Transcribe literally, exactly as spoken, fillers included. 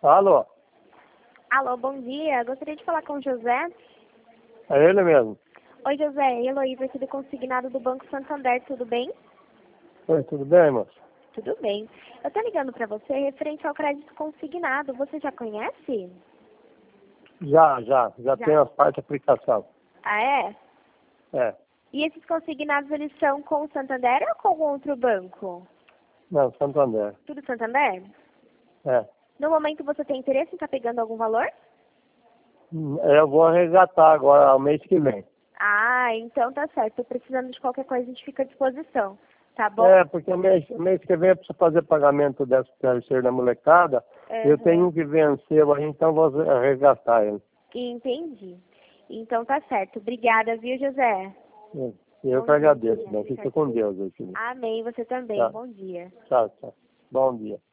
Alô? Alô, bom dia. Gostaria de falar com o José. É ele mesmo. Oi, José. Heloísa aqui do Consignado do Banco Santander. Tudo bem? Oi, tudo bem, moço? Tudo bem. Eu tô ligando para você referente ao crédito consignado. Você já conhece? Já, já. Já, Já. tem as partes de aplicação. Ah, é? É. E esses consignados, eles são com o Santander ou com outro banco? Não, Santander. Tudo Santander? É. No momento, você tem interesse em estar pegando algum valor? Hum, Eu vou resgatar agora, ao mês que vem. Ah, então tá certo. Tô precisando de qualquer coisa, a gente fica à disposição. Tá bom? É, porque mês, mês que vem eu preciso fazer pagamento desse terceiro da molecada. Eu tenho Uhum. um que venceu aí, então vou resgatar ele. Entendi. Então tá certo. Obrigada, viu, José? Eu Bom que dia. agradeço, né? Fica com Deus aí, filho. Amém. Você também. Tá. Bom dia. Tchau, tchau. Bom dia.